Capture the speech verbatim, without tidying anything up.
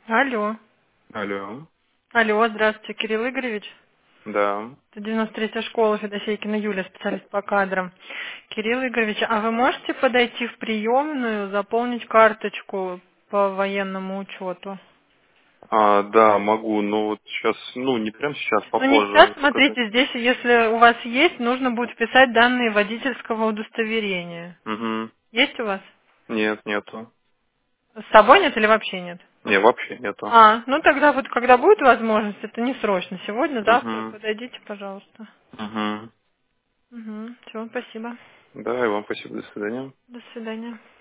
Алло. Алло. Алло, здравствуйте, Кирилл Игоревич. Да. Это девяносто третья школа Федосейкина Юлия, специалист по кадрам. Кирилл Игоревич, а вы можете подойти в приемную, заполнить карточку по военному учету? А, да, могу, но вот сейчас, ну, не прямо сейчас, Ну не сейчас, попозже сказать. смотрите, здесь, если у вас есть, нужно будет вписать данные водительского удостоверения. Угу. Есть у вас? Нет, нету. С собой нет или вообще нет? Не, вообще нету. А, ну тогда вот когда будет возможность, это не срочно. Сегодня, завтра Угу. подойдите, пожалуйста. Угу. Угу. Все, спасибо. Да, и вам спасибо, до свидания. До свидания.